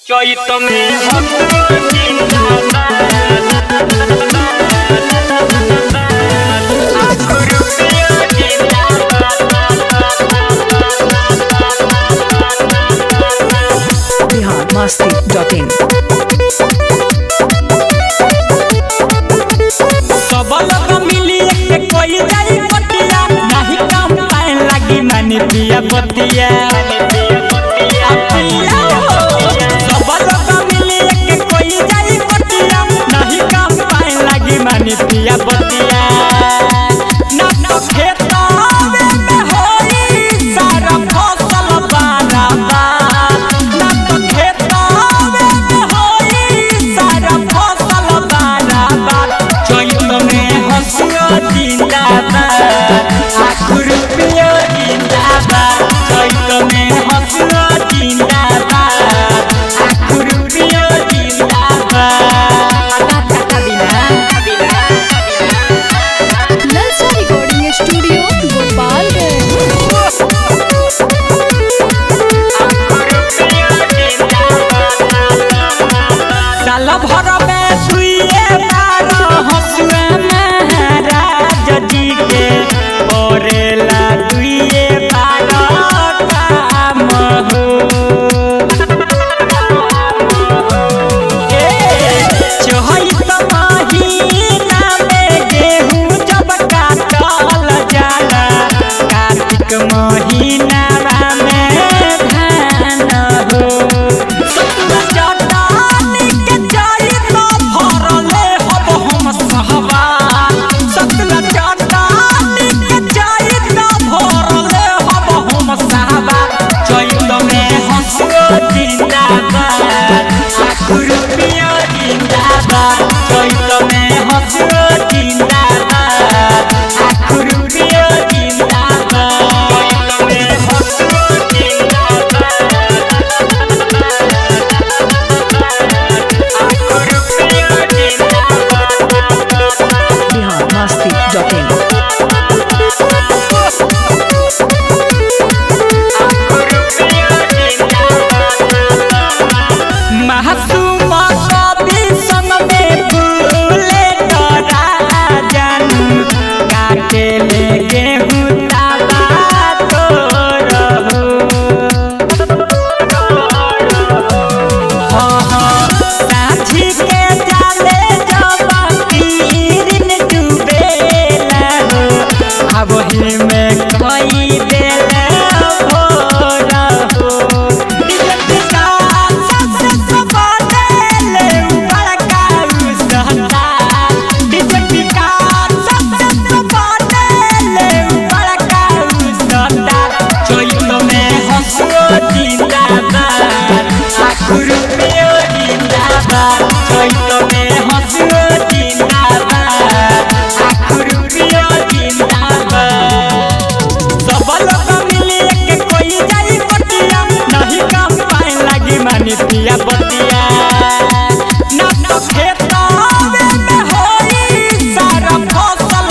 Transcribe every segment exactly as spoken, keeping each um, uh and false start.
चैत में हंसुआ जिंदाबाद आखुरुपिया जिंदाबाद बिहार मस्ती डॉट इन सब लोग मिली के कोई जाई पटिया नहीं काम पाए लगी मानी पिया पतिया पिया बतिया ना तो खेतावे में होई सारा फसल बर्बाद ना तो खेतावे में होई सारा फसल बर्बाद चैत में हंसुआ जिंदाबाद आखुरुपिया जिंदाबाद चैत में हंसुआ जिंदाबाद आखुरुपिया जिंदाबाद स्टूडियो साल भर में दुइए बार हंसुआ महाराज जी के परेला दुइए बार काम हो चैत महीना में गेहूं जब काटल जाला कार्तिक महीना में धान हो पिया बतिया ना तो खेतावे में होई सारा फसल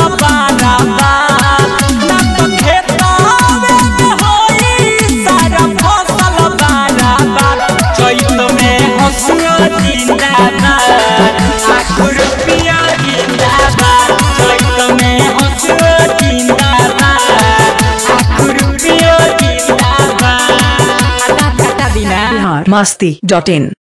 बर्बाद ना तो खेतावे में होई सारा फसल बर्बाद चैत में हंसुआ जिंदाबाद आखुरुपिया जिंदाबाद चैत में हंसुआ जिंदाबाद आखुरुपिया जिंदाबाद बिहार मस्ती डॉट इन